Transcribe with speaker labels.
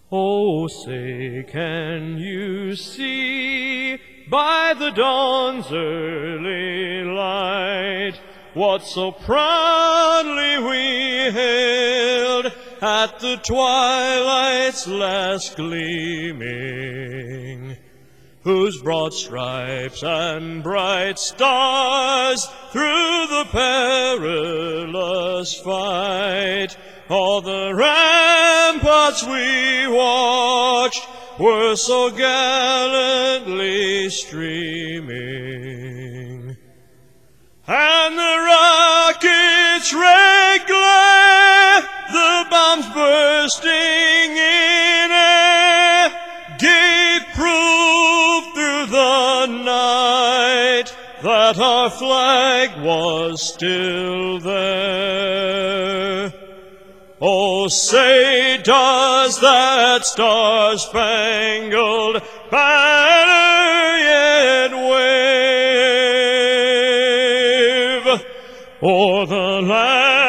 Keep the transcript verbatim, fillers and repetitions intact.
Speaker 1: Oh, say, can you see by the dawn's early light what so proudly we hailed at the twilight's last gleaming, whose broad stripes and bright stars through the perilous fight all the ramparts we watched were so gallantly streaming, and the rocket's red glare, the bombs bursting in air, gave proof through the night that our flag was still there. Oh, say, does that star-spangled banner yet wave o'er the land